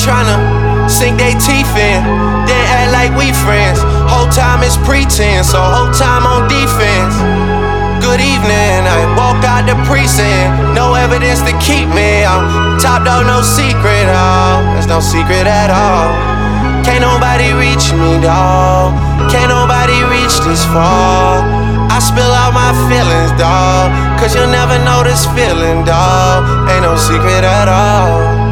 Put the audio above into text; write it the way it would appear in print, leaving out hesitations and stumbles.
tryna sink they teeth in, then act like we friends. Whole time is pretense, so whole time on defense. Good evening, I walk out the precinct, no evidence to keep me. I'm top dog, no secret, oh, there's no secret at all. Can't nobody reach me, dawg. Can't nobody reach this far. I spill out my feelings, dawg, cause you'll never know this feeling, dawg. Ain't no secret at all.